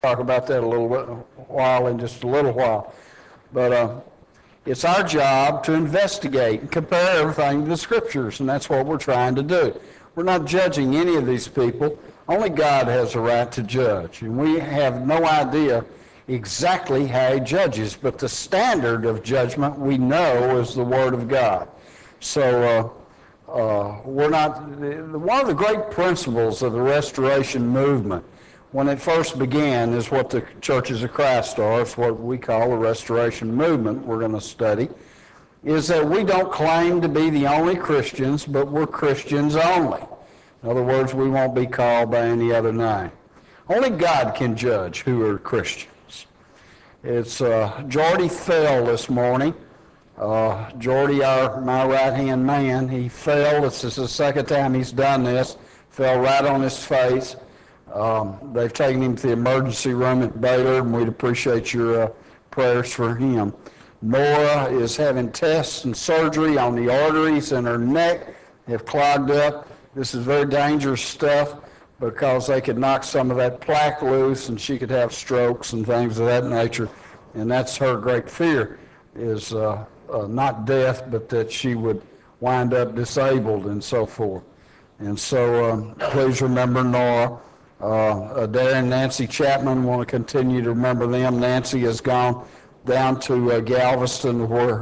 talk about that in just a little while. But it's our job to investigate and compare everything to the Scriptures, and that's what we're trying to do. We're not judging any of these people. Only God has a right to judge, and we have no idea exactly how He judges, but the standard of judgment we know is the Word of God. So we're not, one of the great principles of the Restoration movement when it first began is what the Churches of Christ are. It's what we call the Restoration movement we're going to study, is that we don't claim to be the only Christians, but we're Christians only. In other words, we won't be called by any other name. Only God can judge who are Christians. It's Jordy fell this morning. Jordy, my right-hand man, he fell. This is the second time he's done this. Fell right on his face. They've taken him to the emergency room at Baylor, and we'd appreciate your prayers for him. Nora is having tests and surgery on the arteries in her neck. They've clogged up. This is very dangerous stuff because they could knock some of that plaque loose and she could have strokes and things of that nature. And that's her great fear, is not death, but that she would wind up disabled and so forth. And so please remember Nora. Darren and Nancy Chapman, want to continue to remember them. Nancy has gone down to Galveston where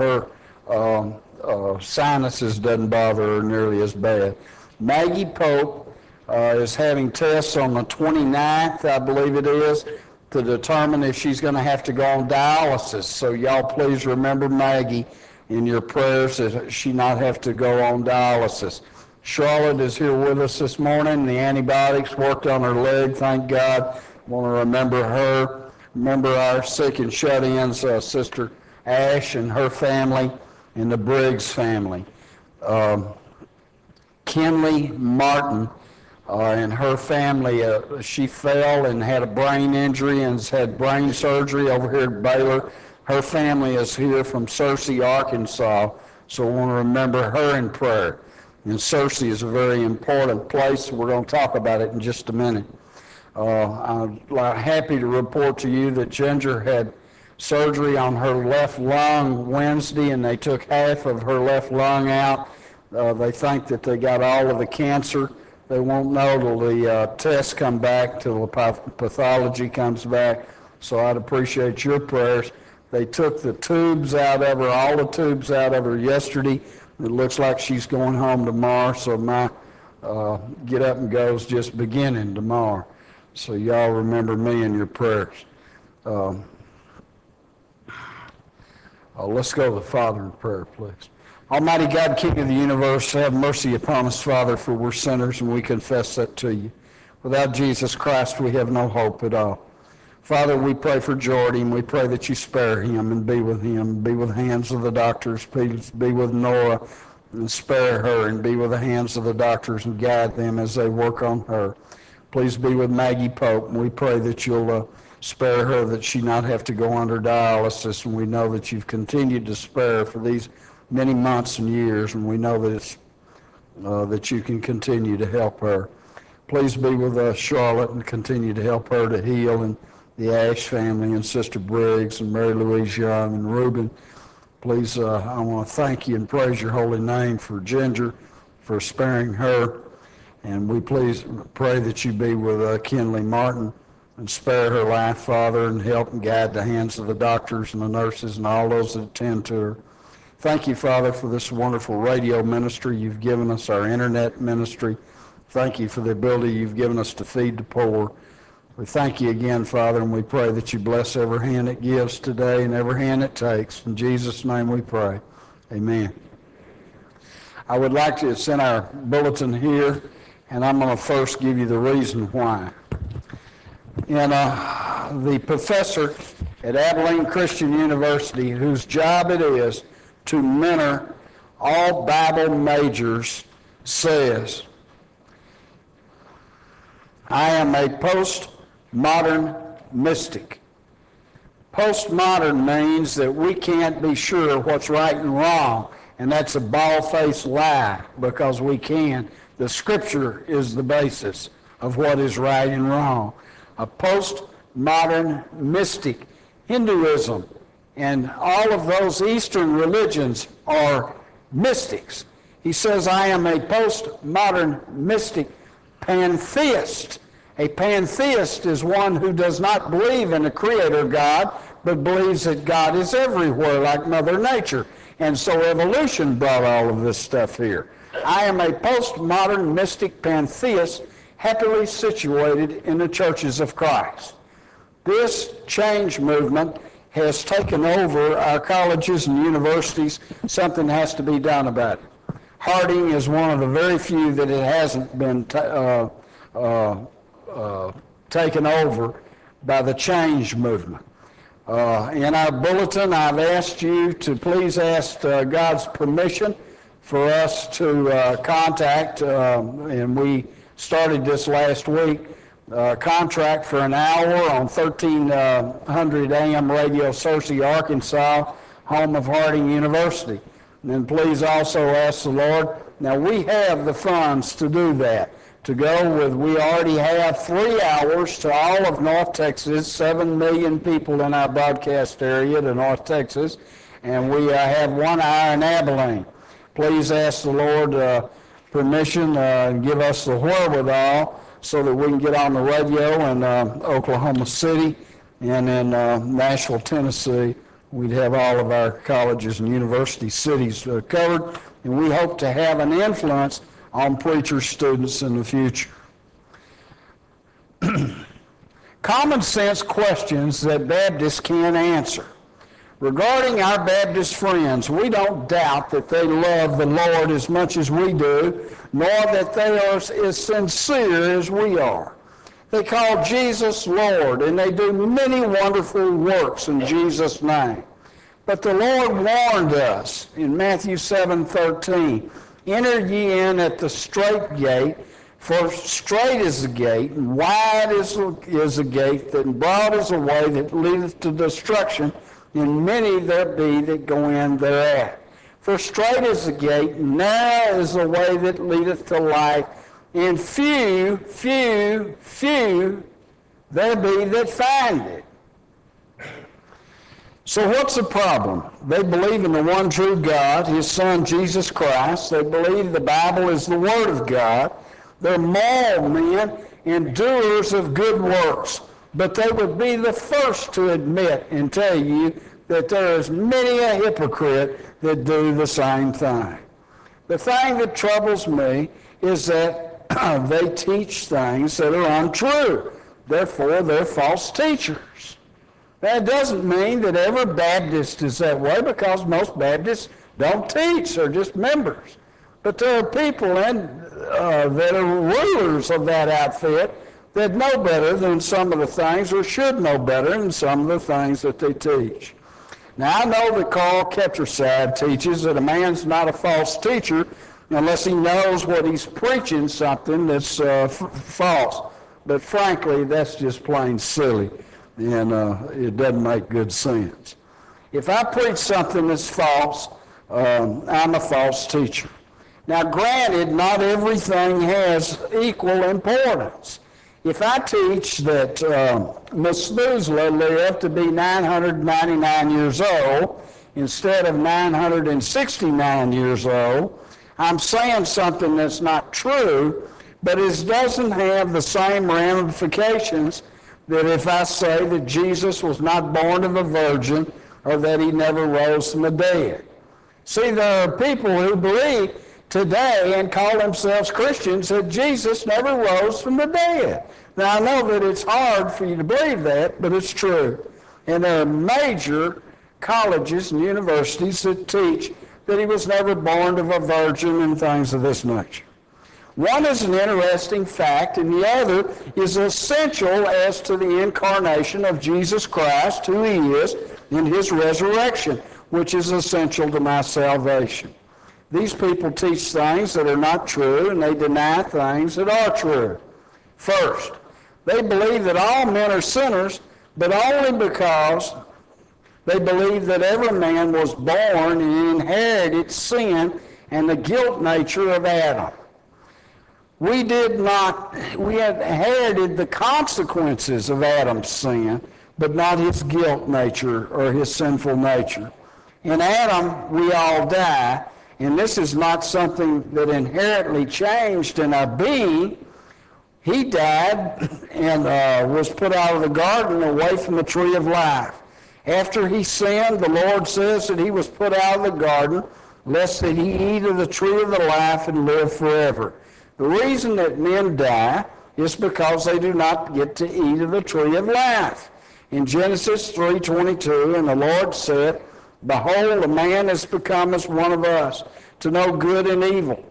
her sinuses doesn't bother her nearly as bad. Maggie Pope is having tests on the 29th, I believe it is, to determine if she's going to have to go on dialysis. So y'all please remember Maggie in your prayers that she not have to go on dialysis. Charlotte is here with us this morning. The antibiotics worked on her leg, thank God. Want to remember her. Remember our sick and shut-ins, Sister Ash and her family, and the Briggs family. Kinley Martin and her family, she fell and had a brain injury and has had brain surgery over here at Baylor. Her family is here from Searcy, Arkansas, so we want to remember her in prayer. And Searcy is a very important place. We're going to talk about it in just a minute. I'm happy to report to you that Ginger had surgery on her left lung Wednesday, and they took half of her left lung out. They think that they got all of the cancer. They won't know till the tests come back, till the pathology comes back. So I'd appreciate your prayers. They took the tubes out of her, all the tubes out of her yesterday. It looks like she's going home tomorrow, so my get up and go's just beginning tomorrow. So y'all remember me in your prayers. Let's go to the Father in prayer, please. Almighty God, King of the universe, have mercy upon us, Father, for we're sinners and we confess that to you. Without Jesus Christ, we have no hope at all. Father, we pray for Jordy, and we pray that you spare him and be with him, be with the hands of the doctors, please be with Nora and spare her, and be with the hands of the doctors and guide them as they work on her. Please be with Maggie Pope, and we pray that you'll spare her, that she not have to go under dialysis, and we know that you've continued to spare her for these many months and years, and we know that it's that you can continue to help her. Please be with Charlotte and continue to help her to heal, and the Ash family and Sister Briggs and Mary Louise Young and Reuben. Please, I want to thank you and praise your holy name for Ginger, for sparing her. And we please pray that you be with Kinley Martin and spare her life, Father, and help and guide the hands of the doctors and the nurses and all those that attend to her. Thank you, Father, for this wonderful radio ministry you've given us, our internet ministry. Thank you for the ability you've given us to feed the poor. We thank you again, Father, and we pray that you bless every hand that gives today and every hand that takes. In Jesus' name we pray. Amen. I would like to send our bulletin here, and I'm going to first give you the reason why. And the professor at Abilene Christian University, whose job it is to mentor all Bible majors, says, I am a postmodern mystic. Postmodern means that we can't be sure what's right and wrong, and that's a bald-faced lie, because we can. The Scripture is the basis of what is right and wrong. A postmodern postmodern mystic. Hinduism and all of those Eastern religions are mystics. He says, I am a postmodern mystic pantheist. A pantheist is one who does not believe in a creator God, but believes that God is everywhere like Mother Nature. And so evolution brought all of this stuff here. I am a postmodern mystic pantheist happily situated in the churches of Christ. This change movement has taken over our colleges and universities. Something has to be done about it. Harding is one of the very few that it hasn't been taken over by the change movement. In our bulletin, I've asked you to please ask God's permission for us to contact, and we started this last week, contract for an hour on 1300 AM Radio, Searcy, Arkansas, home of Harding University. And then please also ask the Lord. Now we have the funds to do that. To go with, we already have 3 hours to all of North Texas, 7 million people in our broadcast area to North Texas, and we have 1 hour in Abilene. Please ask the Lord permission and give us the wherewithal so that we can get on the radio in Oklahoma City and in Nashville, Tennessee. We'd have all of our colleges and university cities covered, and we hope to have an influence on preacher students in the future. Common sense questions that Baptists can't answer. Regarding our Baptist friends, we don't doubt that they love the Lord as much as we do, nor that they are as sincere as we are. They call Jesus Lord, and they do many wonderful works in Jesus' name. But the Lord warned us in Matthew 7:13, enter ye in at the strait gate, for strait is the gate, and wide is the gate, and broad is the way that leadeth to destruction, and many there be that go in thereat. For strait is the gate, and narrow is the way that leadeth to life, and few there be that find it. So what's the problem? They believe in the one true God, His Son, Jesus Christ. They believe the Bible is the Word of God. They're moral men and doers of good works. But they would be the first to admit and tell you that there is many a hypocrite that do the same thing. The thing that troubles me is that they teach things that are untrue. Therefore, they're false teachers. That doesn't mean that every Baptist is that way, because most Baptists don't teach. They're just members. But there are people that are rulers of that outfit that know better than some of the things, or should know better than some of the things that they teach. Now, I know that Carl Ketcherside teaches that a man's not a false teacher unless he knows what he's preaching something that's false. But frankly, that's just plain silly, and it doesn't make good sense. If I preach something that's false, I'm a false teacher. Now, granted, not everything has equal importance. If I teach that Methuselah lived to be 999 years old instead of 969 years old, I'm saying something that's not true, but it doesn't have the same ramifications that if I say that Jesus was not born of a virgin or that he never rose from the dead. See, there are people who believe today and call themselves Christians that Jesus never rose from the dead. Now, I know that it's hard for you to believe that, but it's true. And there are major colleges and universities that teach that he was never born of a virgin and things of this nature. One is an interesting fact, and the other is essential as to the incarnation of Jesus Christ, who he is, and his resurrection, which is essential to my salvation. These people teach things that are not true, and they deny things that are true. First, they believe that all men are sinners, but only because they believe that every man was born and inherited sin and the guilt nature of Adam. We had inherited the consequences of Adam's sin, but not his guilt nature or his sinful nature. In Adam, we all die, and this is not something that inherently changed in our being. He died and was put out of the garden away from the tree of life. After he sinned, the Lord says that he was put out of the garden, lest that he eat of the tree of the life and live forever. The reason that men die is because they do not get to eat of the tree of life. In Genesis 3:22, and the Lord said, Behold, a man has become as one of us, to know good and evil.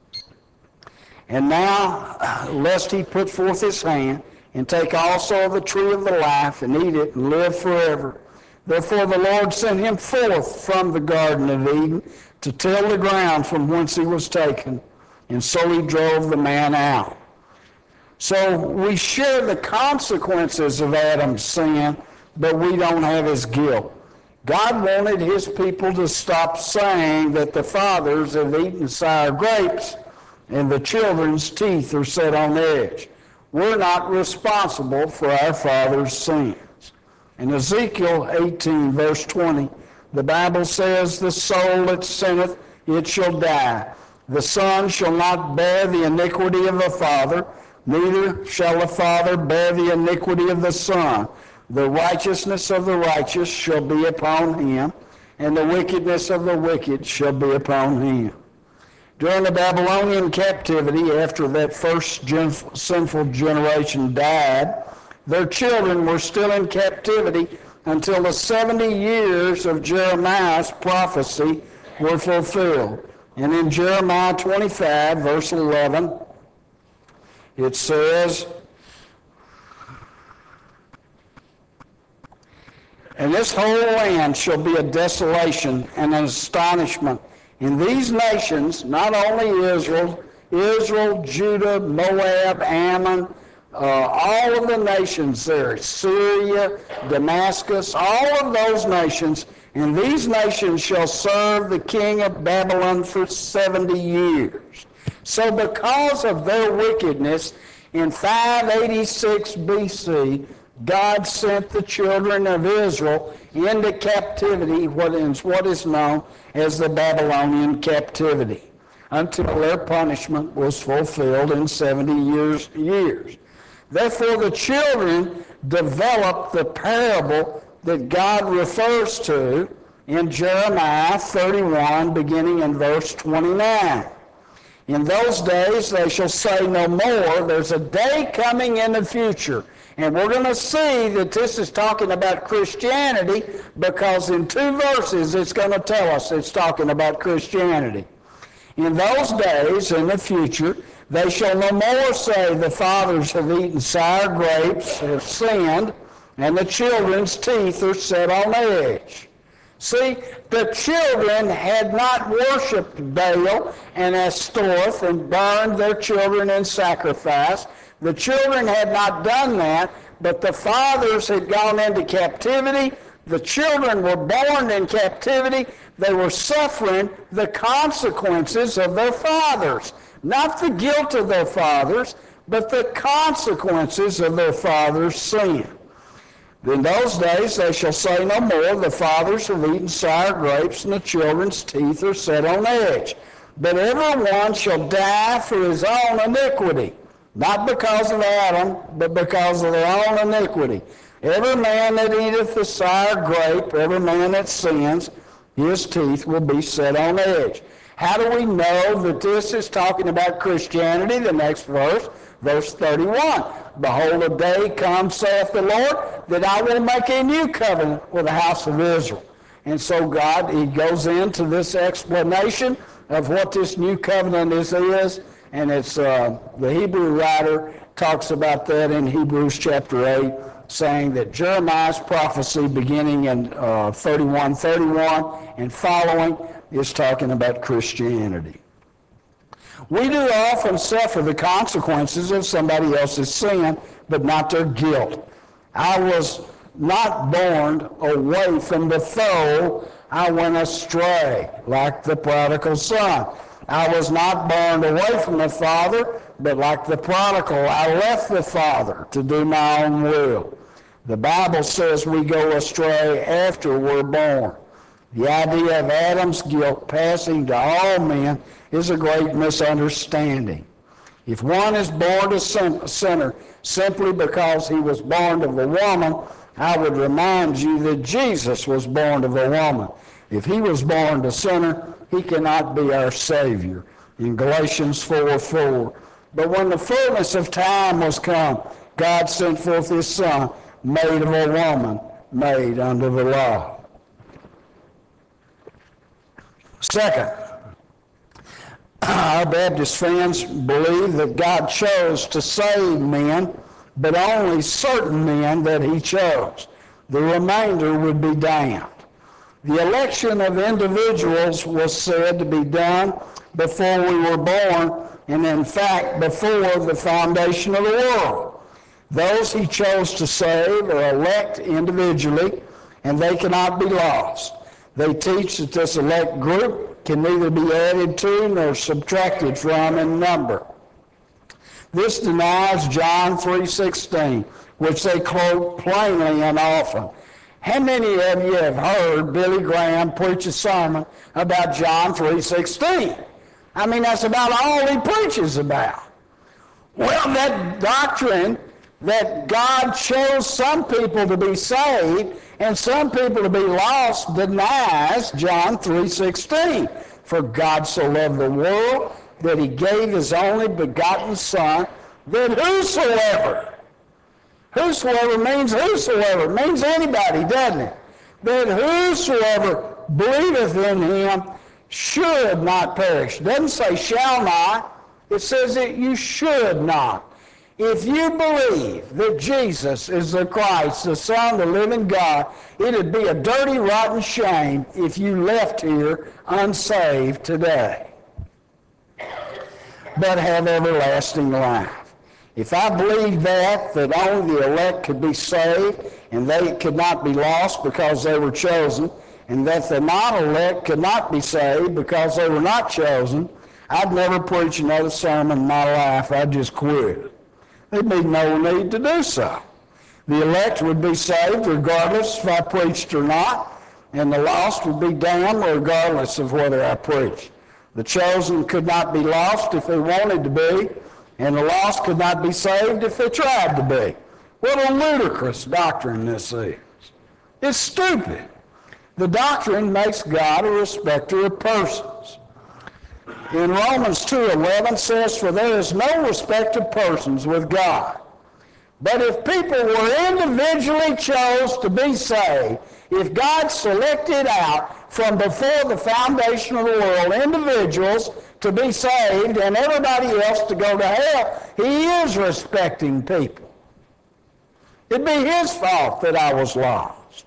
And now, lest he put forth his hand, and take also of the tree of the life, and eat it, and live forever. Therefore the Lord sent him forth from the Garden of Eden to till the ground from whence he was taken, and so he drove the man out. So we share the consequences of Adam's sin, but we don't have his guilt. God wanted his people to stop saying that the fathers have eaten sour grapes and the children's teeth are set on edge. We're not responsible for our father's sins. In Ezekiel 18, verse 20, the Bible says, The soul that sinneth, it shall die. The son shall not bear the iniquity of the father, neither shall the father bear the iniquity of the son. The righteousness of the righteous shall be upon him, and the wickedness of the wicked shall be upon him. During the Babylonian captivity, after that first sinful generation died, their children were still in captivity until the 70 years of Jeremiah's prophecy were fulfilled. And in Jeremiah 25, verse 11, it says, And this whole land shall be a desolation and an astonishment. In these nations, not only Israel, Judah, Moab, Ammon, all of the nations there, Syria, Damascus, all of those nations, and these nations shall serve the king of Babylon for 70 years. So because of their wickedness, in 586 BC, God sent the children of Israel into captivity, what is known as the Babylonian captivity, until their punishment was fulfilled in 70 years. Therefore, the children developed the parable that God refers to in Jeremiah 31, beginning in verse 29. In those days they shall say no more, there's a day coming in the future. And we're going to see that this is talking about Christianity, because in 2 verses it's going to tell us it's talking about Christianity. In those days, in the future, they shall no more say the fathers have eaten sour grapes, have sinned, and the children's teeth are set on edge. See, the children had not worshipped Baal and Ashtoreth and burned their children in sacrifice. The children had not done that, but the fathers had gone into captivity. The children were born in captivity. They were suffering the consequences of their fathers. Not the guilt of their fathers, but the consequences of their fathers' sin. In those days they shall say no more, the fathers have eaten sour grapes, and the children's teeth are set on edge. But every one shall die for his own iniquity, not because of Adam, but because of their own iniquity. Every man that eateth the sour grape, every man that sins, his teeth will be set on edge. How do we know that this is talking about Christianity? The next verse, verse 31. Behold, a day comes, saith the Lord, that I will make a new covenant with the house of Israel. And so God, he goes into this explanation of what this new covenant is, and it's the Hebrew writer talks about that in Hebrews chapter 8, saying that Jeremiah's prophecy beginning in 31:31 and following is talking about Christianity. We do often suffer the consequences of somebody else's sin, but not their guilt. I was not born away from the fold. I went astray, like the prodigal son. I was not born away from the Father, but like the prodigal, I left the Father to do my own will. The Bible says we go astray after we're born. The idea of Adam's guilt passing to all men is a great misunderstanding. If one is born a sinner simply because he was born of a woman, I would remind you that Jesus was born of a woman. If he was born a sinner, he cannot be our Savior. In Galatians 4:4. But when the fullness of time was come, God sent forth his Son, made of a woman, made under the law. Second, our Baptist friends believe that God chose to save men, but only certain men that he chose. The remainder would be damned. The election of individuals was said to be done before we were born, and in fact before the foundation of the world. Those he chose to save are elect individually, and they cannot be lost. They teach that this elect group can neither be added to nor subtracted from in number. This denies John 3:16, which they quote plainly and often. How many of you have heard Billy Graham preach a sermon about John 3:16? I mean, that's about all he preaches about. Well, that doctrine that God chose some people to be saved and some people to be lost denies John 3:16. For God so loved the world that he gave his only begotten Son, that whosoever means whosoever. It means anybody, doesn't it? That whosoever believeth in him should not perish. It doesn't say shall not. It says that you should not. If you believe that Jesus is the Christ, the Son of the living God, it'd be a dirty, rotten shame if you left here unsaved today, but have everlasting life. If I believe that only the elect could be saved and they could not be lost because they were chosen, and that the non-elect could not be saved because they were not chosen, I'd never preach another sermon in my life. I'd just quit. There'd be no need to do so. The elect would be saved regardless if I preached or not, and the lost would be damned regardless of whether I preached. The chosen could not be lost if they wanted to be, and the lost could not be saved if they tried to be. What a ludicrous doctrine this is. It's stupid. The doctrine makes God a respecter of persons. In Romans 2:11 says, for there is no respect of persons with God. But if people were individually chose to be saved, if God selected out from before the foundation of the world individuals to be saved and everybody else to go to hell, he is respecting people. It'd be his fault that I was lost.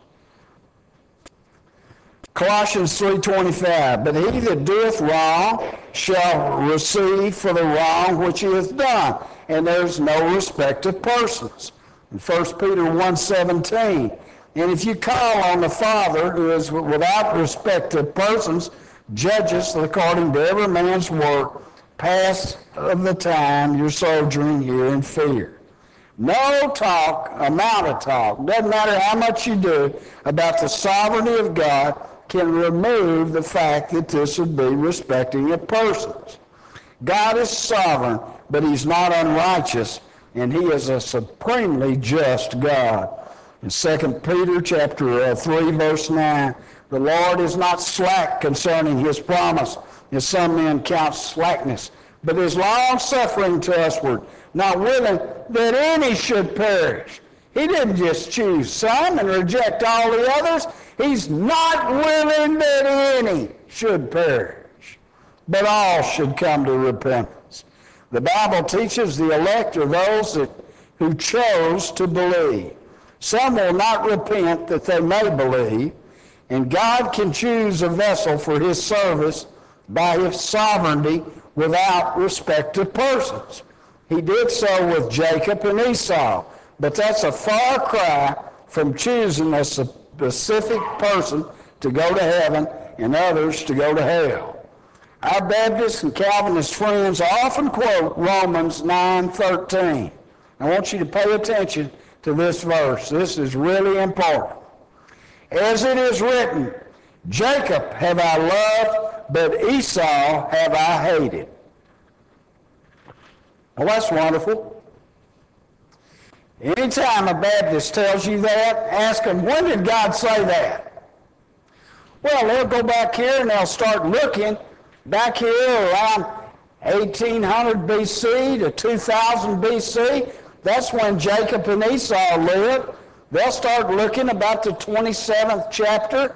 Colossians 3:25, but he that doeth wrong shall receive for the wrong which he hath done, and there's no respect of persons. In 1 Peter 1:17, and if you call on the Father, who is without respect of persons, judges according to every man's work, pass of the time you're sojourning here in fear. No talk, amount of talk, doesn't matter how much you do, about the sovereignty of God can remove the fact that this would be respecting of persons. God is sovereign, but he's not unrighteous, and he is a supremely just God. In 2 Peter chapter 3, verse 9, the Lord is not slack concerning his promise, as some men count slackness, but is long-suffering to usward, not willing that any should perish. He didn't just choose some and reject all the others. He's not willing that any should perish, but all should come to repentance. The Bible teaches the elect are those who chose to believe. Some will not repent that they may believe, and God can choose a vessel for his service by his sovereignty without respect of persons. He did so with Jacob and Esau, but that's a far cry from choosing a specific person to go to heaven and others to go to hell. Our Baptist and Calvinist friends often quote Romans 9:13. I want you to pay attention to this verse. This is really important. As it is written, Jacob have I loved, but Esau have I hated. Well, that's wonderful. Anytime a Baptist tells you that, ask them, when did God say that? Well, they'll go back here and they'll start looking back here around 1800 BC to 2000 BC. That's when Jacob and Esau lived. They'll start looking about the 27th chapter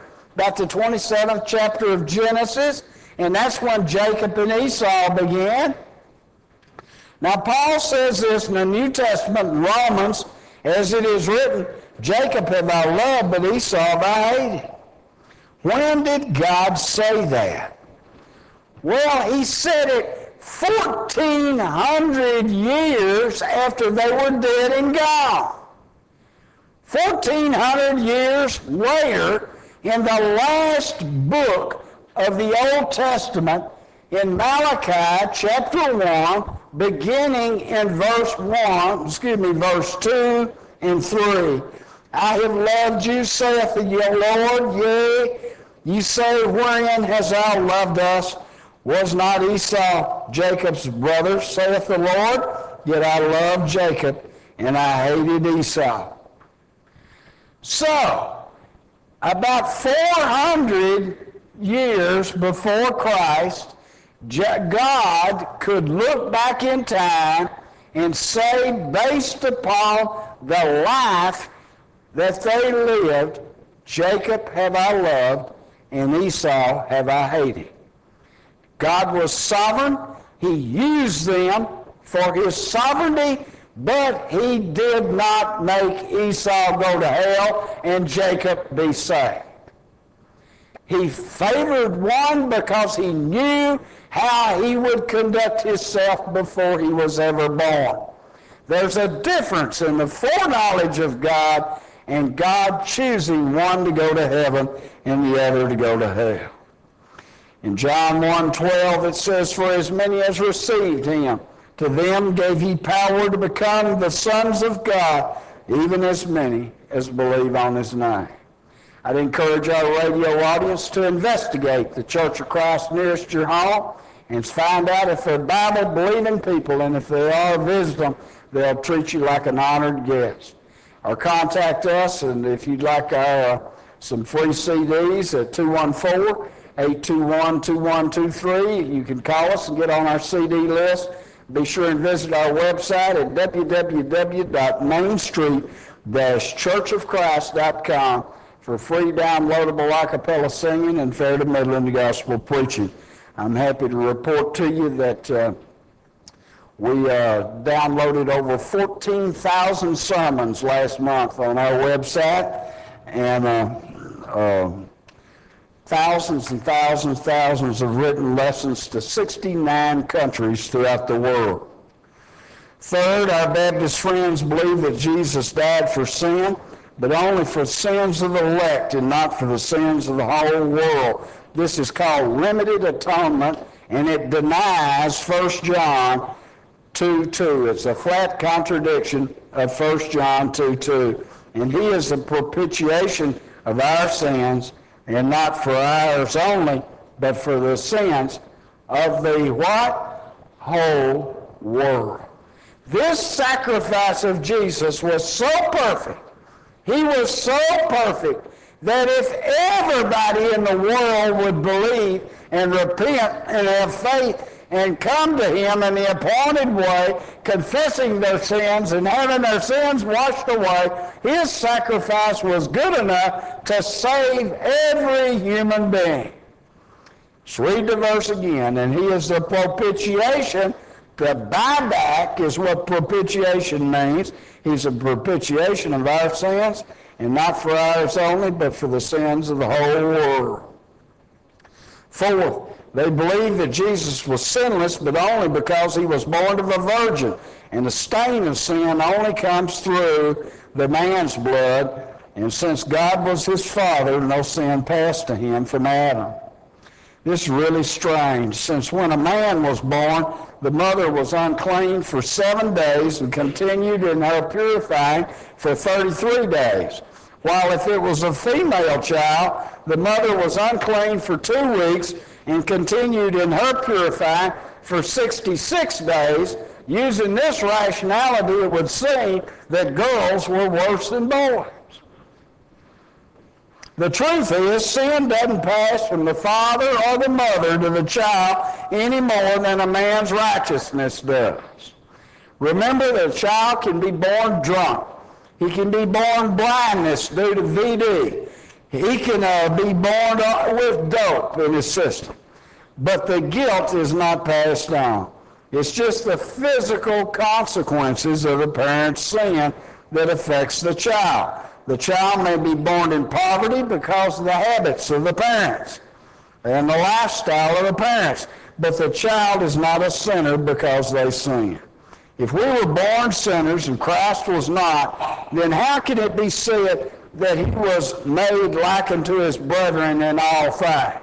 of Genesis, and that's when Jacob and Esau began. Now, Paul says this in the New Testament in Romans, as it is written, Jacob have I loved, but Esau have I hated. When did God say that? Well, he said it 1,400 years after they were dead and gone. 1,400 years later, in the last book of the Old Testament, in Malachi chapter 1, beginning in verse 2 and 3. I have loved you, saith the Lord, yea, ye say, wherein hast thou loved us? Was not Esau Jacob's brother, saith the Lord? Yet I loved Jacob, and I hated Esau. So, about 400 years before Christ, God could look back in time and say, based upon the life that they lived, Jacob have I loved, and Esau have I hated. God was sovereign. He used them for his sovereignty, but he did not make Esau go to hell and Jacob be saved. He favored one because he knew how he would conduct himself before he was ever born. There's a difference in the foreknowledge of God and God choosing one to go to heaven and the other to go to hell. In John 1:12 it says, for as many as received him, to them gave he power to become the sons of God, even as many as believe on his name. I'd encourage our radio audience to investigate the Church of Christ nearest your home and find out if they're Bible-believing people, and if they are, visit them. They'll treat you like an honored guest. Or contact us, and if you'd like some free CDs at 214-821-2123, you can call us and get on our CD list. Be sure and visit our website at www.mainstreet-churchofchrist.com for free downloadable a cappella singing and fair to middling gospel preaching. I'm happy to report to you that we downloaded over 14,000 sermons last month on our website, and thousands and thousands of written lessons to 69 countries throughout the world. Third, our Baptist friends believe that Jesus died for sin, but only for sins of the elect and not for the sins of the whole world. This is called limited atonement, and it denies 1 John 2:2. It's a flat contradiction of 1 John 2:2. And he is the propitiation of our sins, and not for ours only, but for the sins of the what? Whole world. This sacrifice of Jesus was so perfect. He was so perfect that if everybody in the world would believe and repent and have faith and come to him in the appointed way, confessing their sins and having their sins washed away, his sacrifice was good enough to save every human being. Let's read the verse again. And he is the propitiation. The buyback is what propitiation means. He's a propitiation of our sins, and not for ours only, but for the sins of the whole world. Fourth, they believe that Jesus was sinless, but only because he was born of a virgin. And the stain of sin only comes through the man's blood. And since God was his father, no sin passed to him from Adam. This is really strange, since when a man was born, the mother was unclean for 7 days and continued in her purifying for 33 days. While if it was a female child, the mother was unclean for 2 weeks and continued in her purifying for 66 days. Using this rationality, it would seem that girls were worse than boys. The truth is, sin doesn't pass from the father or the mother to the child any more than a man's righteousness does. Remember that a child can be born drunk. He can be born blindness due to VD. He can be born with dope in his system. But the guilt is not passed on. It's just the physical consequences of the parent's sin that affects the child. The child may be born in poverty because of the habits of the parents and the lifestyle of the parents, but the child is not a sinner because they sin. If we were born sinners and Christ was not, then how can it be said that he was made like unto his brethren in all things?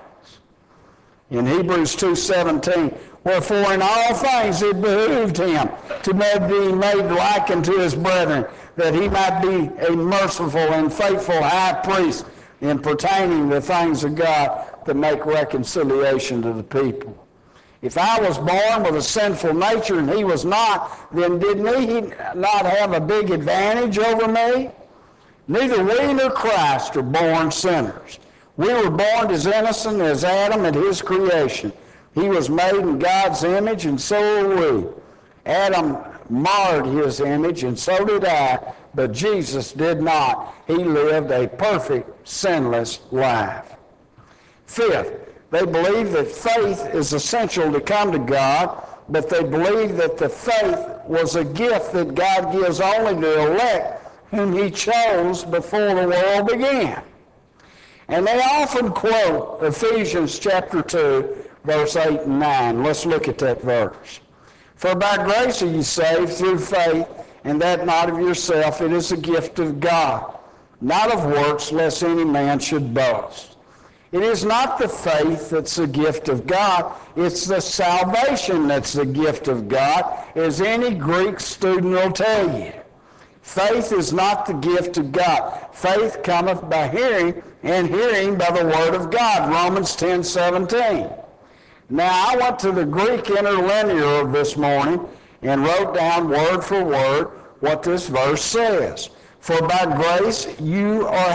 In Hebrews 2:17, wherefore in all things it behooved him to be made like unto his brethren, that he might be a merciful and faithful high priest in pertaining to the things of God to make reconciliation to the people. If I was born with a sinful nature and he was not, then didn't he not have a big advantage over me? Neither we nor Christ are born sinners. We were born as innocent as Adam at his creation. He was made in God's image, and so are we. Adam marred his image, and so did I, but Jesus did not. He lived a perfect, sinless life. Fifth, they believe that faith is essential to come to God, but they believe that the faith was a gift that God gives only to elect whom he chose before the world began. And they often quote Ephesians chapter 2, verse 8 and 9. Let's look at that verse. For by grace are you saved through faith, and that not of yourself, it is a gift of God, not of works, lest any man should boast. It is not the faith that's the gift of God, it's the salvation that's the gift of God, as any Greek student will tell you. Faith is not the gift of God. Faith cometh by hearing, and hearing by the word of God, Romans 10:17. Now, I went to the Greek interlinear this morning and wrote down word for word what this verse says. For by grace you are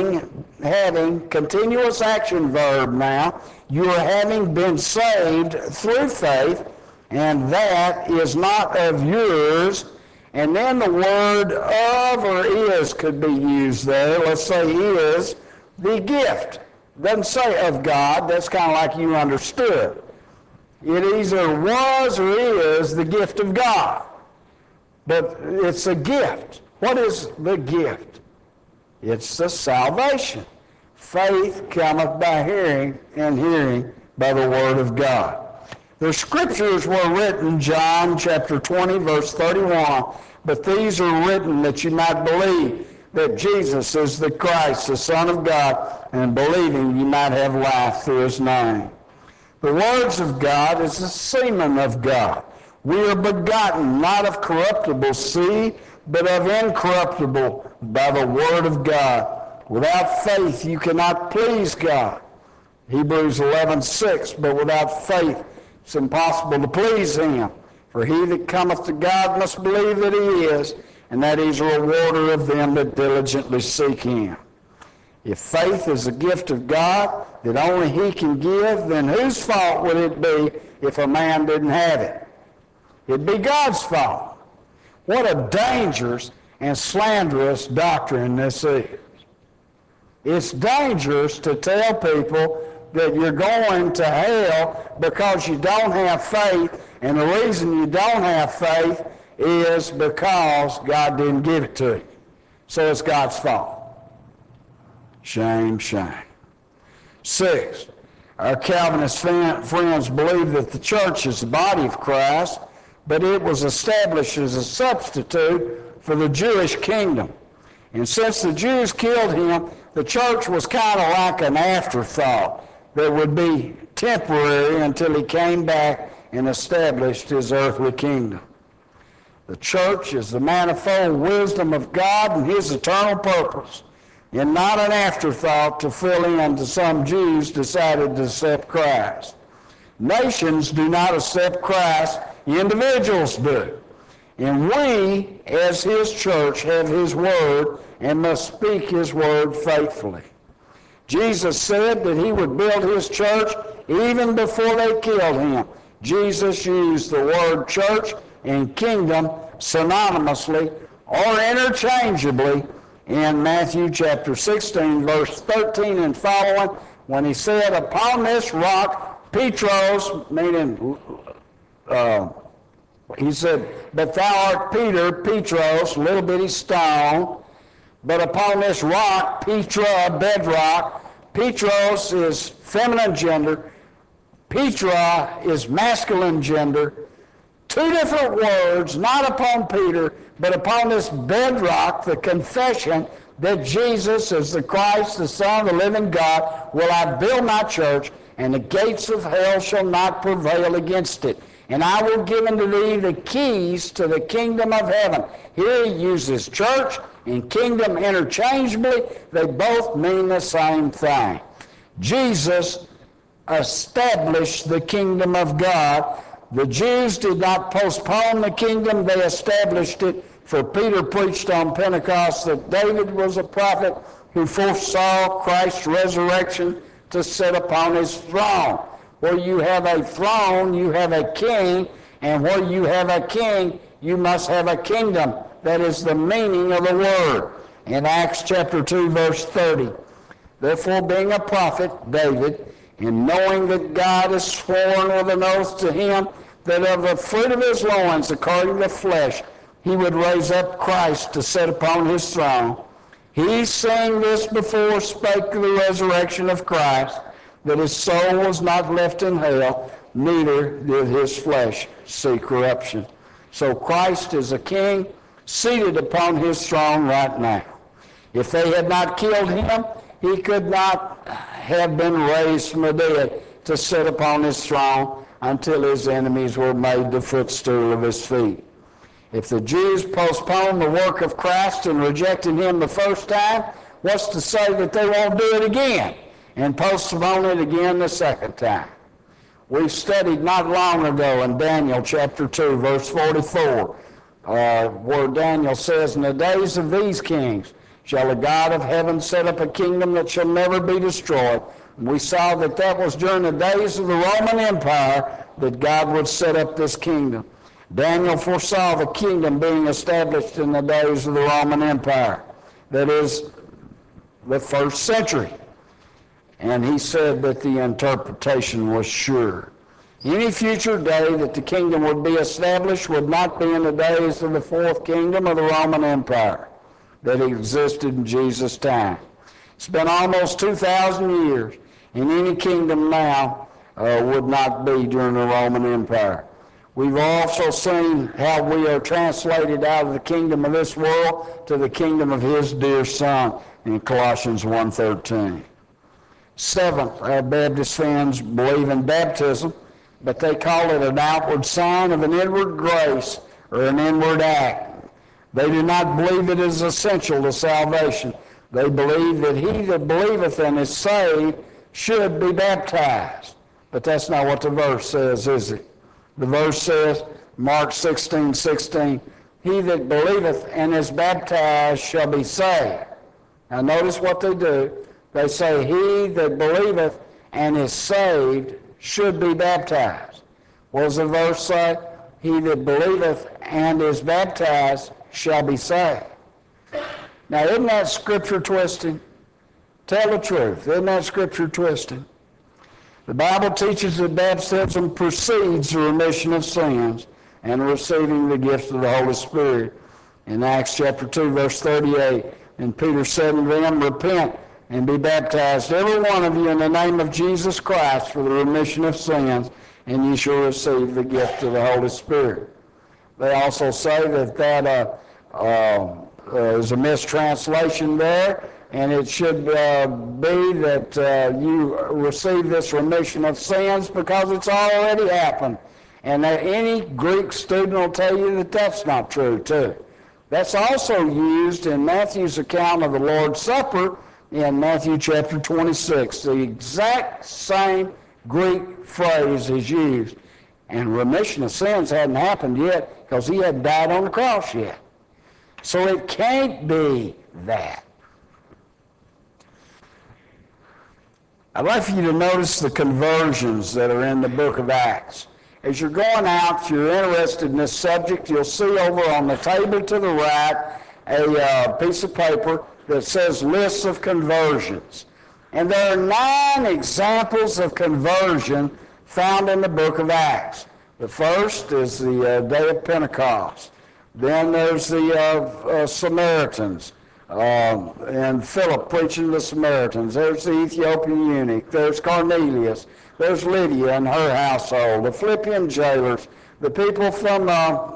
having continuous action verb now. You are having been saved through faith, and that is not of yours. And then the word of or is could be used there. Let's say is the gift. Doesn't say of God. That's kind of like you understood. It either was or is the gift of God. But it's a gift. What is the gift? It's the salvation. Faith cometh by hearing, and hearing by the word of God. The scriptures were written, John chapter 20, verse 31, but these are written that you might believe that Jesus is the Christ, the Son of God, and believing you might have life through his name. The words of God is the semen of God. We are begotten not of corruptible seed, but of incorruptible by the word of God. Without faith you cannot please God. Hebrews 11:6, but without faith it's impossible to please him. For he that cometh to God must believe that he is, and that he's a rewarder of them that diligently seek him. If faith is a gift of God that only he can give, then whose fault would it be if a man didn't have it? It'd be God's fault. What a dangerous and slanderous doctrine this is. It's dangerous to tell people that you're going to hell because you don't have faith, and the reason you don't have faith is because God didn't give it to you. So it's God's fault. Shame, shame. 6, our Calvinist friends believe that the church is the body of Christ, but it was established as a substitute for the Jewish kingdom. And since the Jews killed him, the church was kind of like an afterthought. that would be temporary until he came back and established his earthly kingdom. The church is the manifold wisdom of God and his eternal purpose, and not an afterthought to fill in to some Jews decided to accept Christ. Nations do not accept Christ, individuals do. And we, as his church, have his word and must speak his word faithfully. Jesus said that he would build his church even before they killed him. Jesus used the word church and kingdom synonymously or interchangeably in Matthew chapter 16, verse 13 and following, when he said, upon this rock, Petros, meaning, he said, but thou art Peter, Petros, little bitty stone, but upon this rock, Petra, bedrock, Petros is feminine gender, Petra is masculine gender. Two different words, not upon Peter, but upon this bedrock, the confession that Jesus is the Christ, the Son of the living God, will I build my church, and the gates of hell shall not prevail against it. And I will give unto thee the keys to the kingdom of heaven. Here he uses church and kingdom interchangeably. They both mean the same thing. Jesus established the kingdom of God. The Jews did not postpone the kingdom, they established it. For Peter preached on Pentecost that David was a prophet who foresaw Christ's resurrection to sit upon his throne. Where you have a throne, you have a king, and where you have a king, you must have a kingdom. That is the meaning of the word. In Acts chapter 2, verse 30, therefore being a prophet, David, and knowing that God has sworn with an oath to him that of the fruit of his loins, according to the flesh, he would raise up Christ to sit upon his throne. He, saying this before, spake of the resurrection of Christ, that his soul was not left in hell, neither did his flesh see corruption. So Christ is a king seated upon his throne right now. If they had not killed him, he could not have been raised from the dead to sit upon his throne until his enemies were made the footstool of his feet. If the Jews postponed the work of Christ and rejected him the first time, what's to say that they won't do it again and postpone it again the second time? We studied not long ago in Daniel chapter 2, verse 44, where Daniel says, in the days of these kings shall the God of heaven set up a kingdom that shall never be destroyed. And we saw that that was during the days of the Roman Empire that God would set up this kingdom. Daniel foresaw the kingdom being established in the days of the Roman Empire. That is, the first century. And he said that the interpretation was sure. Any future day that the kingdom would be established would not be in the days of the fourth kingdom of the Roman Empire that existed in Jesus' time. It's been almost 2,000 years, and any kingdom now would not be during the Roman Empire. We've also seen how we are translated out of the kingdom of this world to the kingdom of his dear Son in Colossians 1:13. Seventh, our Baptist friends believe in baptism, but they call it an outward sign of an inward grace or an inward act. They do not believe it is essential to salvation. They believe that he that believeth and is saved should be baptized. But that's not what the verse says, is it? The verse says, Mark 16:16, he that believeth and is baptized shall be saved. Now notice what they do. They say, he that believeth and is saved should be baptized. What does the verse say? He that believeth and is baptized shall be saved. Now, isn't that scripture twisting? Tell the truth. Isn't that scripture twisting? The Bible teaches that baptism precedes the remission of sins and receiving the gift of the Holy Spirit. In Acts chapter 2, verse 38, and Peter said unto them, repent and be baptized, every one of you, in the name of Jesus Christ for the remission of sins, and ye shall receive the gift of the Holy Spirit. They also say that is a mistranslation there. and it should be that you receive this remission of sins because it's already happened. And any Greek student will tell you that that's not true too. That's also used in Matthew's account of the Lord's Supper in Matthew chapter 26. The exact same Greek phrase is used. And remission of sins hadn't happened yet because he hadn't died on the cross yet. So it can't be that. I'd like for you to notice the conversions that are in the book of Acts. As you're going out, if you're interested in this subject, you'll see over on the table to the right a piece of paper that says lists of conversions. And there are 9 examples of conversion found in the book of Acts. The first is the day of Pentecost. Then there's the Samaritans, and Philip preaching to the Samaritans. There's the Ethiopian eunuch. There's Cornelius. There's Lydia and her household, the Philippian jailers, the people from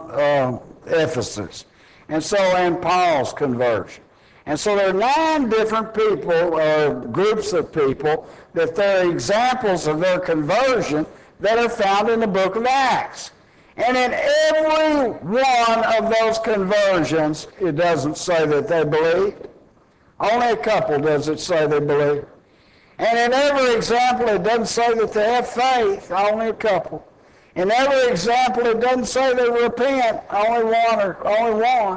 Ephesus, and Paul's conversion. And so there are 9 different people, or groups of people, that they're examples of their conversion that are found in the book of Acts. And in every one of those conversions, it doesn't say that they believed. Only a couple does it say they believe. And in every example, it doesn't say that they have faith. Only a couple. In every example, it doesn't say they repent. Only one.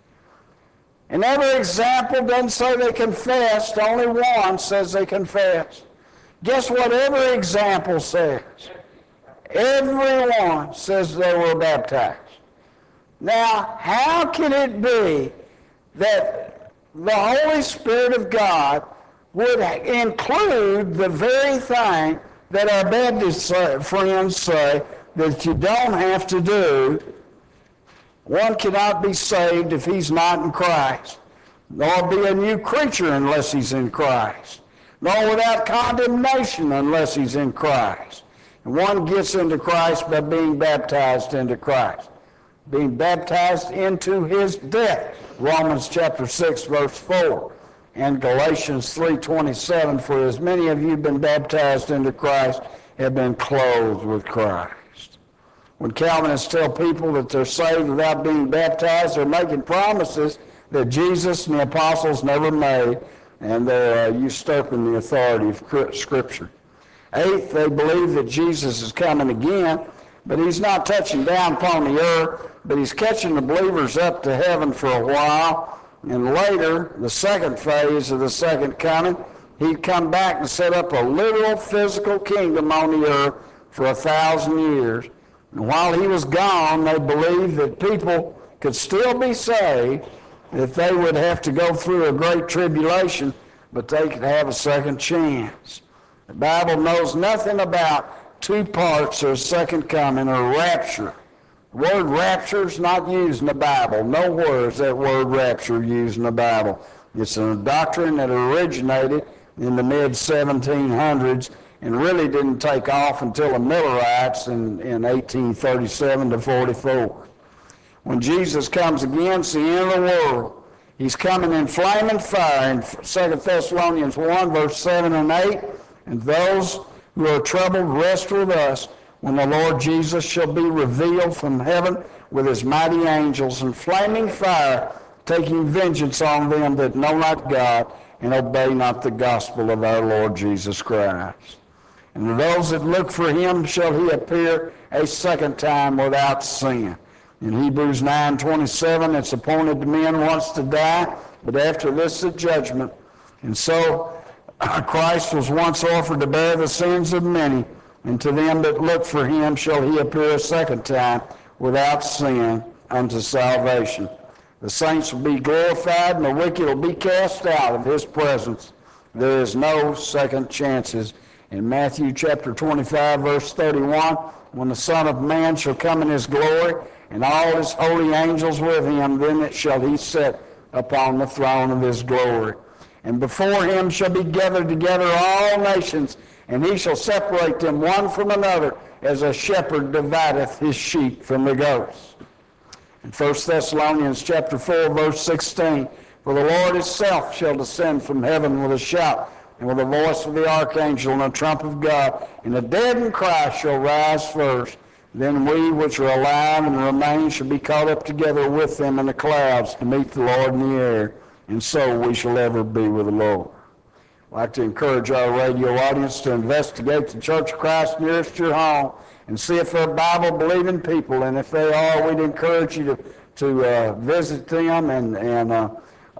In every example, doesn't say they confessed. Only one says they confessed. Guess what every example says? Everyone says they were baptized. Now, how can it be that the Holy Spirit of God would include the very thing that our Baptist friends say that you don't have to do? One cannot be saved if he's not in Christ, nor be a new creature unless he's in Christ, nor without condemnation unless he's in Christ. And one gets into Christ by being baptized into Christ, being baptized into his death. Romans chapter 6, verse 4, and Galatians 3:27, for as many of you have been baptized into Christ have been clothed with Christ. When Calvinists tell people that they're saved without being baptized, they're making promises that Jesus and the apostles never made, and they're usurping the authority of Scripture. 8th, they believe that Jesus is coming again, but he's not touching down upon the earth, but he's catching the believers up to heaven for a while, and later, the second phase of the second coming, he'd come back and set up a literal physical kingdom on the earth for 1,000 years. And while he was gone, they believed that people could still be saved, that they would have to go through a great tribulation, but they could have a second chance. The Bible knows nothing about 2 parts or second coming or rapture. The word rapture is not used in the Bible. Nowhere is that word rapture used in the Bible. It's a doctrine that originated in the mid-1700s and really didn't take off until the Millerites in 1837 to 44. When Jesus comes again, it's the end of the world. He's coming in flaming fire in 2 Thessalonians 1, verse 7 and 8. And those who are troubled rest with us when the Lord Jesus shall be revealed from heaven with his mighty angels in flaming fire, taking vengeance on them that know not God and obey not the gospel of our Lord Jesus Christ. And to those that look for him shall he appear a second time without sin. In Hebrews 9:27, it's appointed to men once to die, but after this the judgment. And so Christ was once offered to bear the sins of many, and to them that look for him shall he appear a second time without sin unto salvation. The saints will be glorified, and the wicked will be cast out of his presence. There is no second chances. In Matthew chapter 25, verse 31, when the Son of Man shall come in his glory, and all his holy angels with him, then shall he sit upon the throne of his glory. And before him shall be gathered together all nations, and he shall separate them one from another, as a shepherd divideth his sheep from the goats. In 1 Thessalonians chapter 4, verse 16, For the Lord himself shall descend from heaven with a shout, and with the voice of the archangel and the trump of God, and the dead in Christ shall rise first. Then we which are alive and remain shall be caught up together with them in the clouds to meet the Lord in the air, and so we shall ever be with the Lord. I'd like to encourage our radio audience to investigate the Church of Christ nearest your home and see if they're Bible-believing people, and if they are, we'd encourage you to visit them and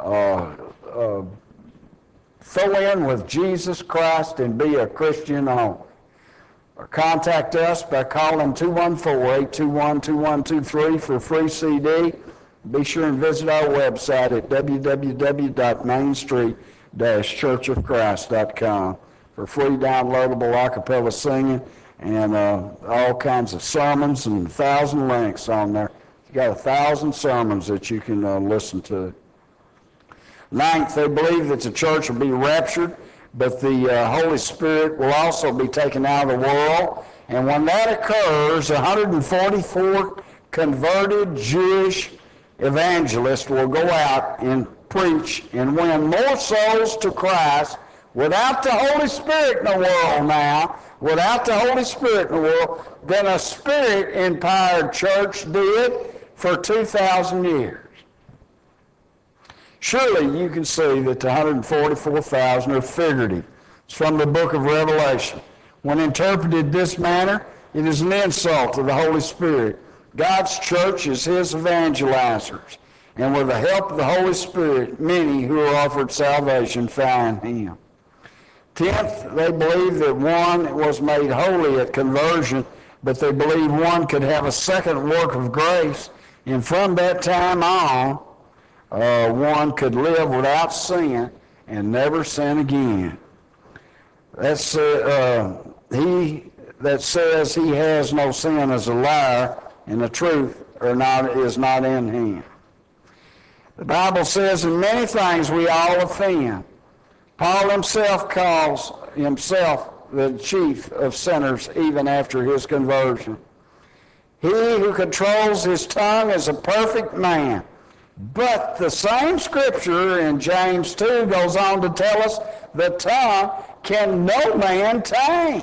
fill in with Jesus Christ and be a Christian only. Or contact us by calling 214-821-2123 for a free CD. Be sure and visit our website at www.mainstreet-churchofchrist.com for free downloadable a cappella singing and all kinds of sermons and 1,000 links on there. You got 1,000 sermons that you can listen to. Ninth, they believe that the church will be raptured, but the Holy Spirit will also be taken out of the world. And when that occurs, 144 converted Jewish evangelists will go out and preach and win more souls to Christ without the Holy Spirit in the world now, without the Holy Spirit in the world, than a Spirit-empowered church did for 2,000 years. Surely you can see that the 144,000 are figurative. It's from the book of Revelation. When interpreted this manner, it is an insult to the Holy Spirit. God's church is his evangelizers, and with the help of the Holy Spirit, many who are offered salvation find him. 10th, they believe that one was made holy at conversion, but they believe one could have a second work of grace, and from that time on, one could live without sin and never sin again. That's he that says he has no sin is a liar, and the truth is not in him. The Bible says in many things we all offend. Paul himself calls himself the chief of sinners even after his conversion. He who controls his tongue is a perfect man. But the same scripture in James 2 goes on to tell us the tongue can no man tame.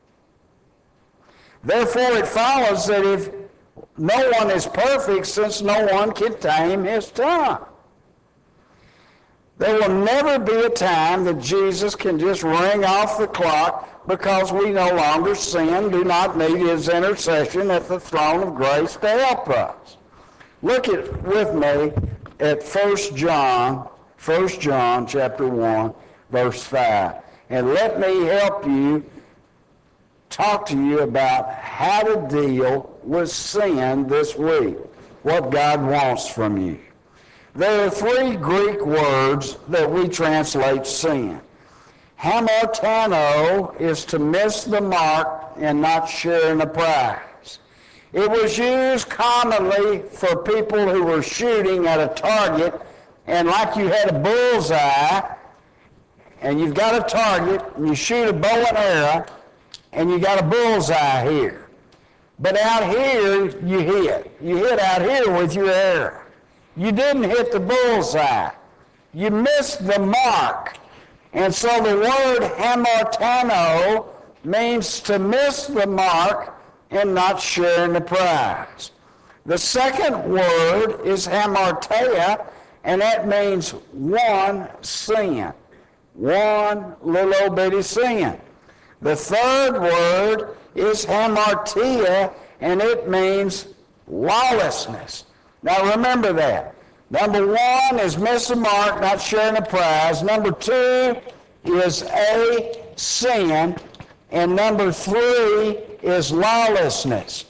Therefore it follows that if no one is perfect, since no one can tame his tongue. There will never be a time that Jesus can just ring off the clock because we no longer sin, do not need his intercession at the throne of grace to help us. Look with me at 1 John chapter 1, verse 5. And let me help you talk to you about how to deal with sin this week, what God wants from you. There are three Greek words that we translate sin. Hamartano is to miss the mark and not share in the prize. It was used commonly for people who were shooting at a target, and like you had a bullseye, and you've got a target, and you shoot a bow and arrow, and you got a bullseye here. But out here, you hit. You hit out here with your arrow. You didn't hit the bullseye. You missed the mark. And so the word hamartano means to miss the mark and not share in the prize. The second word is hamartia, and that means one sin. One little old bitty sin. The third word is hamartia, and it means lawlessness. Now remember that. Number one is miss the mark, not sharing the prize. Number two is a sin. And number three is lawlessness.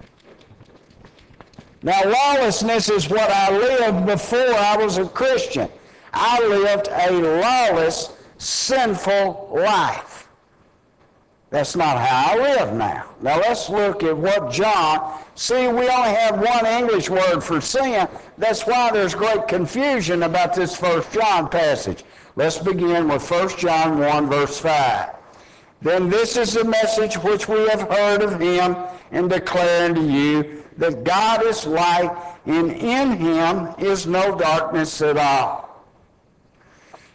Now lawlessness is what I lived before I was a Christian. I lived a lawless, sinful life. That's not how I live now. Now let's look at what John, see, we only have one English word for sin. That's why there's great confusion about this 1 John passage. Let's begin with 1 John 1, verse 5. Then this is the message which we have heard of him and declare unto you, that God is light, and in him is no darkness at all.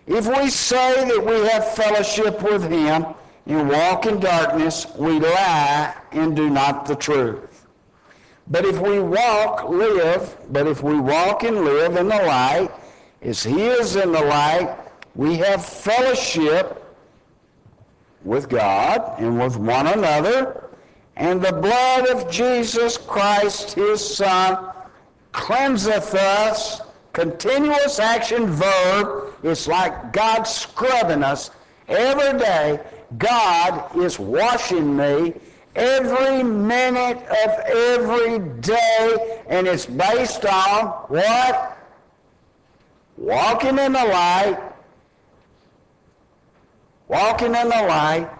If we say that we have fellowship with him and walk in darkness, we lie and do not the truth. But if we walk and live in the light, as he is in the light, we have fellowship with God and with one another, and the blood of Jesus Christ, his Son, cleanseth us. Continuous action verb. It's like God scrubbing us every day. God is washing me every minute of every day, and it's based on what? Walking in the light. Walking in the light.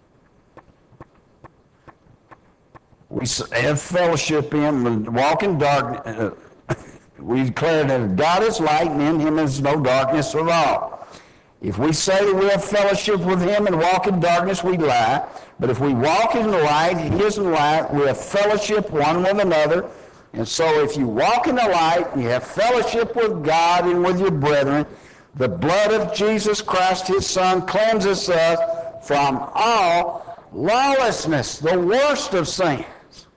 We have fellowship in, walk in darkness. We declare that God is light, and in him is no darkness at all. If we say that we have fellowship with him and walk in darkness, we lie. But if we walk in the light, he is in the light, we have fellowship one with another. And so if you walk in the light, you have fellowship with God and with your brethren. The blood of Jesus Christ, his Son, cleanses us from all lawlessness, the worst of sins.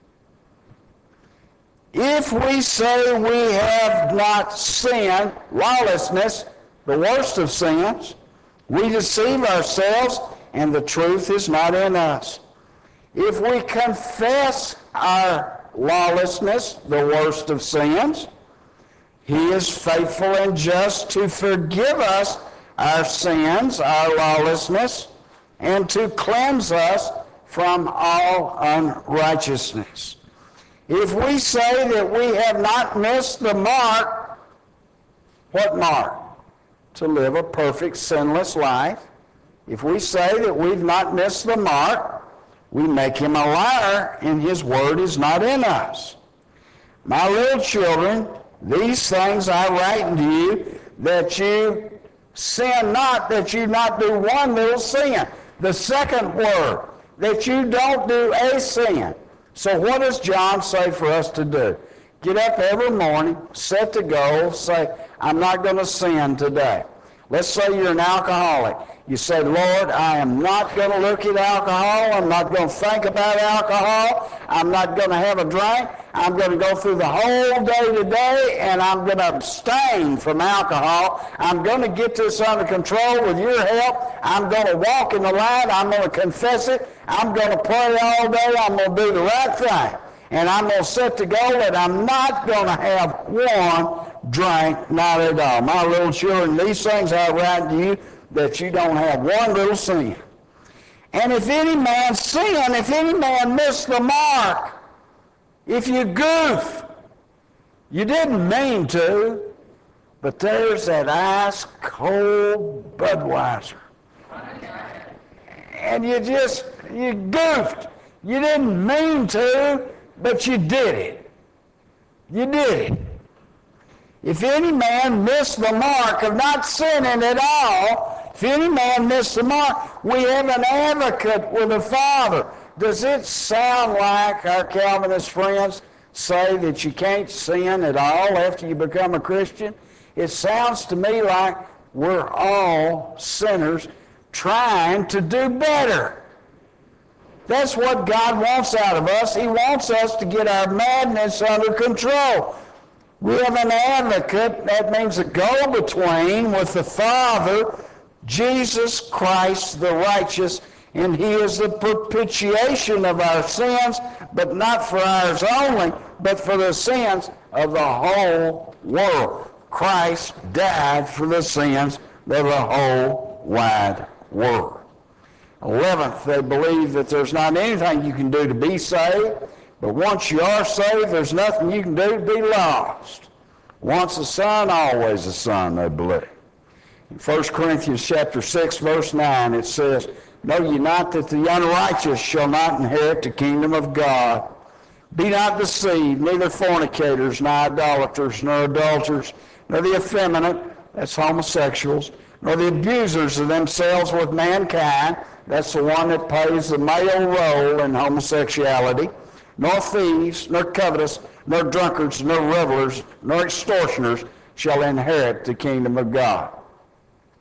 If we say we have not sinned, lawlessness, the worst of sins, we deceive ourselves and the truth is not in us. If we confess our lawlessness, the worst of sins, he is faithful and just to forgive us our sins, our lawlessness, and to cleanse us from all unrighteousness. If we say that we have not missed the mark, what mark? To live a perfect, sinless life. If we say that we've not missed the mark, we make him a liar, and his word is not in us. My little children, these things I write unto you, that you sin not, that you not do one little sin. The second word, that you don't do a sin. So what does John say for us to do? Get up every morning, set the goal, say, I'm not going to sin today. Let's say you're an alcoholic. You say, Lord, I am not going to look at alcohol. I'm not going to think about alcohol. I'm not going to have a drink. I'm going to go through the whole day today, and I'm going to abstain from alcohol. I'm going to get this under control with your help. I'm going to walk in the light. I'm going to confess it. I'm going to pray all day. I'm going to do the right thing. And I'm going to set the goal that I'm not going to have one drink, not at all. My little children, these things I write to you, that you don't have one little sin. And if any man sin, if any man miss the mark, if you goof, you didn't mean to, but there's that ice cold Budweiser. And you goofed. You didn't mean to, but you did it. You did it. If any man miss the mark of not sinning at all, if any man miss the mark, we have an advocate with the Father. Does it sound like our Calvinist friends say that you can't sin at all after you become a Christian? It sounds to me like we're all sinners trying to do better. That's what God wants out of us. He wants us to get our madness under control. We have an advocate, that means a go-between with the Father, Jesus Christ the righteous, and he is the propitiation of our sins, but not for ours only, but for the sins of the whole world. Christ died for the sins of the whole wide world. 11th, they believe that there's not anything you can do to be saved, but once you are saved, there's nothing you can do to be lost. Once a son, always a son, they believe. In 1 Corinthians chapter 6, verse 9, it says, Know ye not that the unrighteous shall not inherit the kingdom of God? Be not deceived, neither fornicators, nor idolaters, nor adulterers, nor the effeminate, that's homosexuals, nor the abusers of themselves with mankind, that's the one that plays the male role in homosexuality, nor thieves, nor covetous, nor drunkards, nor revelers, nor extortioners shall inherit the kingdom of God.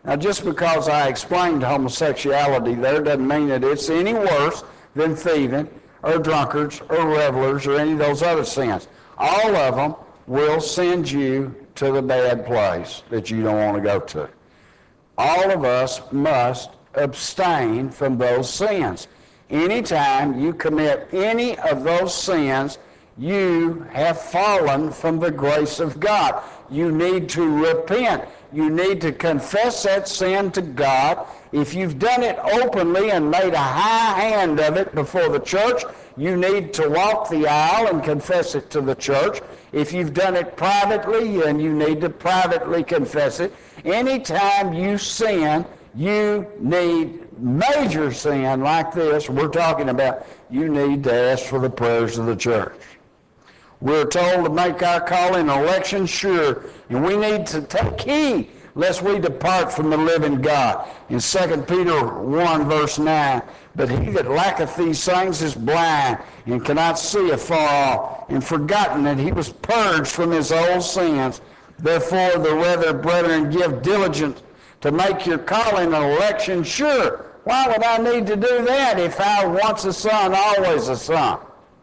Now, just because I explained homosexuality there doesn't mean that it's any worse than thieving or drunkards or revelers or any of those other sins. All of them will send you to the bad place that you don't want to go to. All of us must abstain from those sins. Anytime you commit any of those sins, you have fallen from the grace of God. You need to repent. You need to confess that sin to God. If you've done it openly and made a high hand of it before the church, you need to walk the aisle and confess it to the church. If you've done it privately, then you need to privately confess it. Anytime you sin, you need major sin like this we're talking about, you need to ask for the prayers of the church. We're told to make our calling and election sure, and we need to take heed lest we depart from the living God. In 2 Peter 1, verse 9, but he that lacketh these things is blind and cannot see afar off, and forgotten that he was purged from his old sins. Therefore, the rather, brethren, give diligence to make your calling and election sure. Why would I need to do that if I once a son, always a son?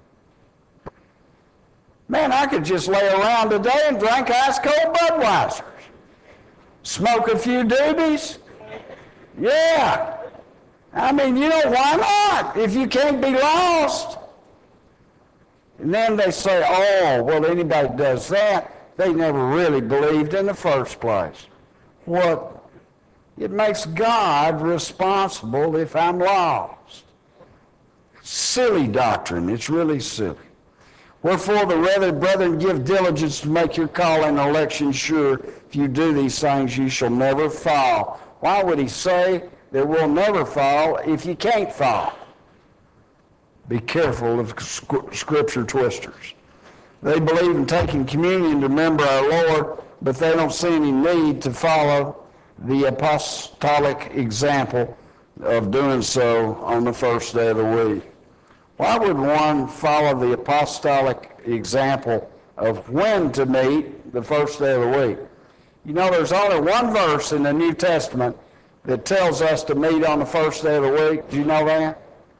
Man, I could just lay around today and drink ice cold Budweisers. Smoke a few doobies. Yeah. I mean, why not? If you can't be lost. And then they say, oh, well, anybody that does that, they never really believed in the first place. What? It makes God responsible if I'm lost. Silly doctrine. It's really silly. Wherefore, the rather, brethren, give diligence to make your calling and election sure. If you do these things, you shall never fall. Why would he say that we'll never fall if you can't fall? Be careful of scripture twisters. They believe in taking communion to remember our Lord, but they don't see any need to follow the apostolic example of doing so on the first day of the week. Why would one follow the apostolic example of when to meet the first day of the week? There's only one verse in the New Testament that tells us to meet on the first day of the week. Do you know that?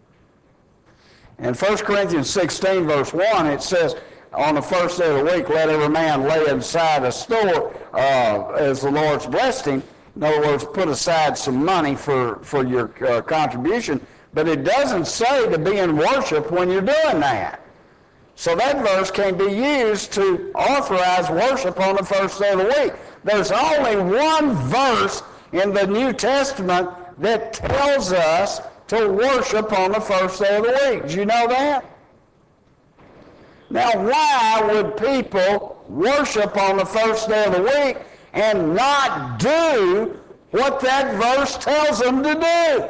In 1 Corinthians 16, verse 1, it says, on the first day of the week, let every man lay inside a store as the Lord's blessed him. In other words, put aside some money for your contribution. But it doesn't say to be in worship when you're doing that. So that verse can be used to authorize worship on the first day of the week. There's only one verse in the New Testament that tells us to worship on the first day of the week. Do you know that? Now, why would people worship on the first day of the week and not do what that verse tells them to do?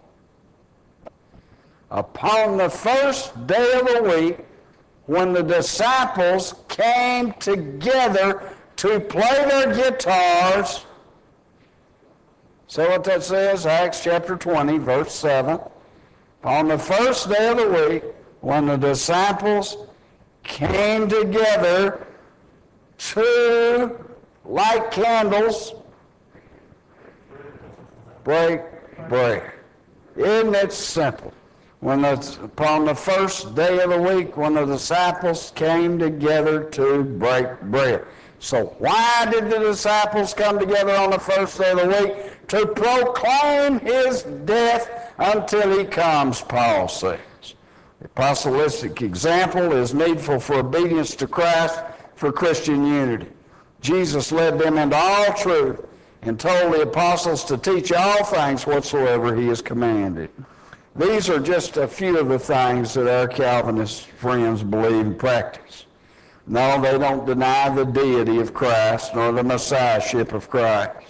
Upon the first day of the week, when the disciples came together to play their guitars, see what that says? Acts chapter 20, verse 7. On the first day of the week, when the disciples came together to light candles, break bread. Isn't it simple? Upon the first day of the week, when the disciples came together to break bread. So why did the disciples come together on the first day of the week? To proclaim his death until he comes, Paul says. The apostolic example is needful for obedience to Christ, for Christian unity. Jesus led them into all truth and told the apostles to teach all things whatsoever he has commanded. These are just a few of the things that our Calvinist friends believe and practice. No, they don't deny the deity of Christ nor the messiahship of Christ.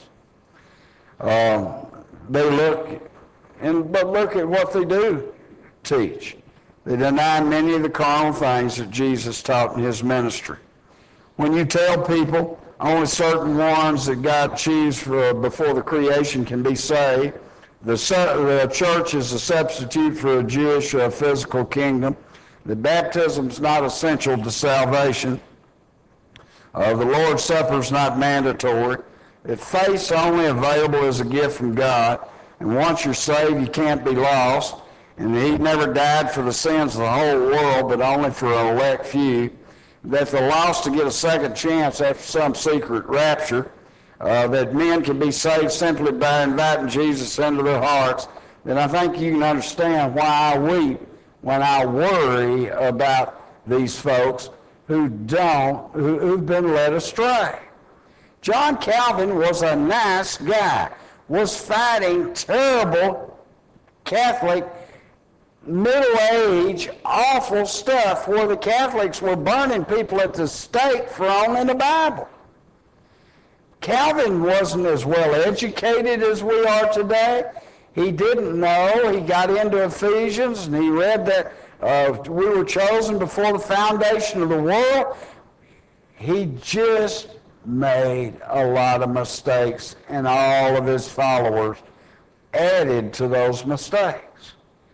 But look at what they do teach. They deny many of the carnal things that Jesus taught in his ministry. When you tell people only certain ones that God chooses before the creation can be saved, the church is a substitute for a Jewish physical kingdom. The baptism is not essential to salvation. The Lord's Supper is not mandatory. that faith's only available as a gift from God, and once you're saved, you can't be lost, and He never died for the sins of the whole world, but only for an elect few, that the lost to get a second chance after some secret rapture, that men can be saved simply by inviting Jesus into their hearts, then I think you can understand why I weep when I worry about these folks who've been led astray. John Calvin was a nice guy, was fighting terrible Catholic middle-age awful stuff where the Catholics were burning people at the stake for owning the Bible. Calvin wasn't as well educated as we are today. He didn't know. He got into Ephesians and he read that we were chosen before the foundation of the world. He just made a lot of mistakes, and all of his followers added to those mistakes.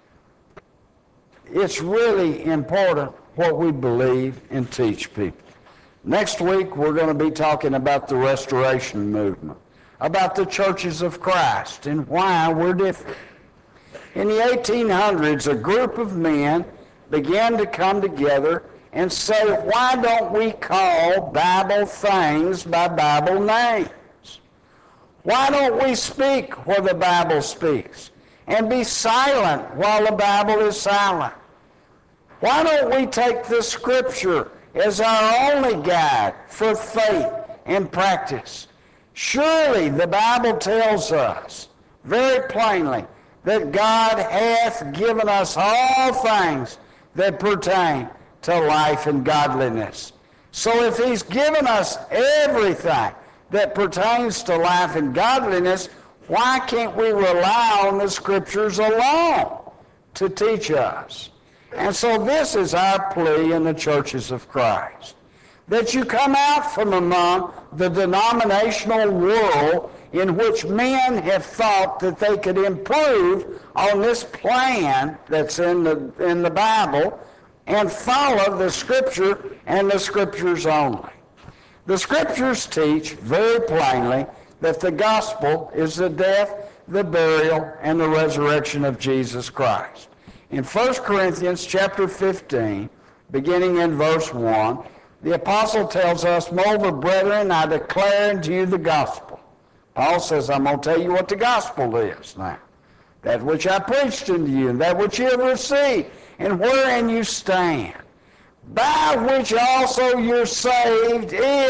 It's really important what we believe and teach people. Next week, we're going to be talking about the Restoration Movement, about the churches of Christ and why we're different. In the 1800s, a group of men began to come together and say, why don't we call Bible things by Bible names? Why don't we speak where the Bible speaks and be silent while the Bible is silent? Why don't we take the Scripture as our only guide for faith and practice? Surely the Bible tells us very plainly that God hath given us all things that pertain to life and godliness. So if He's given us everything that pertains to life and godliness, why can't we rely on the Scriptures alone to teach us? And so this is our plea in the churches of Christ, that you come out from among the denominational world in which men have thought that they could improve on this plan that's in the Bible and follow the Scripture and the Scriptures only. The Scriptures teach very plainly that the gospel is the death, the burial, and the resurrection of Jesus Christ. In 1 Corinthians chapter 15, beginning in verse 1, the apostle tells us, moreover, brethren, I declare unto you the gospel. Paul says, I'm going to tell you what the gospel is now. That which I preached unto you, and that which you have received, and wherein you stand, by which also you're saved,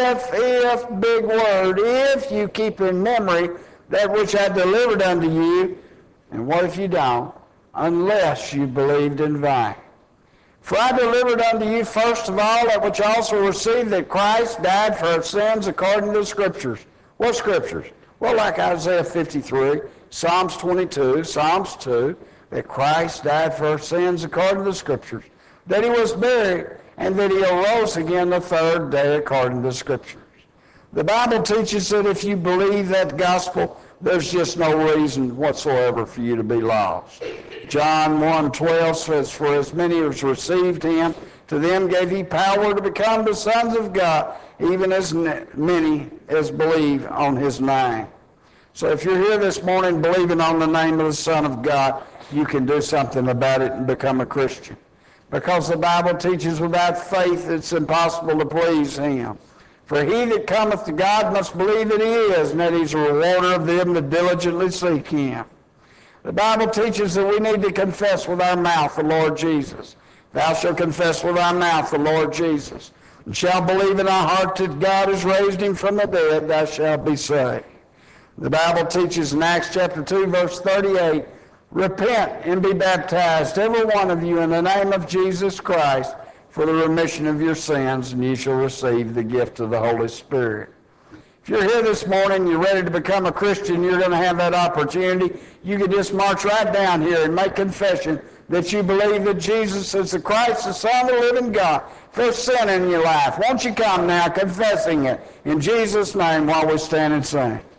if, big word, if you keep in memory that which I delivered unto you, and what if you don't? Unless you believed in vain. For I delivered unto you first of all that which I also received, that Christ died for our sins according to the Scriptures. What Scriptures? Well, like Isaiah 53, Psalms 22, Psalms 2, that Christ died for our sins according to the Scriptures, that He was buried, and that He arose again the third day according to the Scriptures. The Bible teaches that if you believe that gospel, there's just no reason whatsoever for you to be lost. John 1:12 says, for as many as received Him, to them gave He power to become the sons of God, even as many as believe on His name. So if you're here this morning believing on the name of the Son of God, you can do something about it and become a Christian. Because the Bible teaches without faith it's impossible to please Him. For he that cometh to God must believe that He is, and that He's a rewarder of them that diligently seek Him. The Bible teaches that we need to confess with our mouth the Lord Jesus. Thou shalt confess with thy mouth the Lord Jesus, and shalt believe in thy heart that God has raised Him from the dead, thou shalt be saved. The Bible teaches in Acts chapter 2, verse 38, repent and be baptized, every one of you, in the name of Jesus Christ, for the remission of your sins, and you shall receive the gift of the Holy Spirit. If you're here this morning, you're ready to become a Christian, you're going to have that opportunity. You can just march right down here and make confession that you believe that Jesus is the Christ, the Son of the living God, for sin in your life. Won't you come now confessing it in Jesus' name while we stand and sing?